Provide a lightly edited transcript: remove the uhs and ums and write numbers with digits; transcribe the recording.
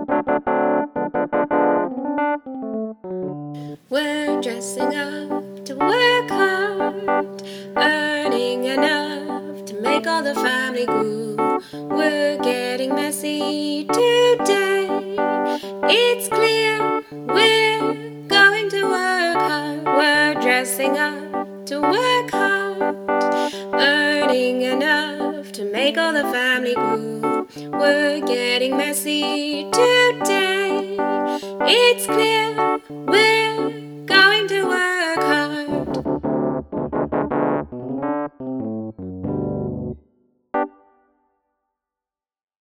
We're dressing up to work hard, earning enough to make all the family groove. We're getting messy today. It's clear we're going to work hard. We're dressing up to work hard, earning enough to make all the family groove. We're getting messy today. It's clear we're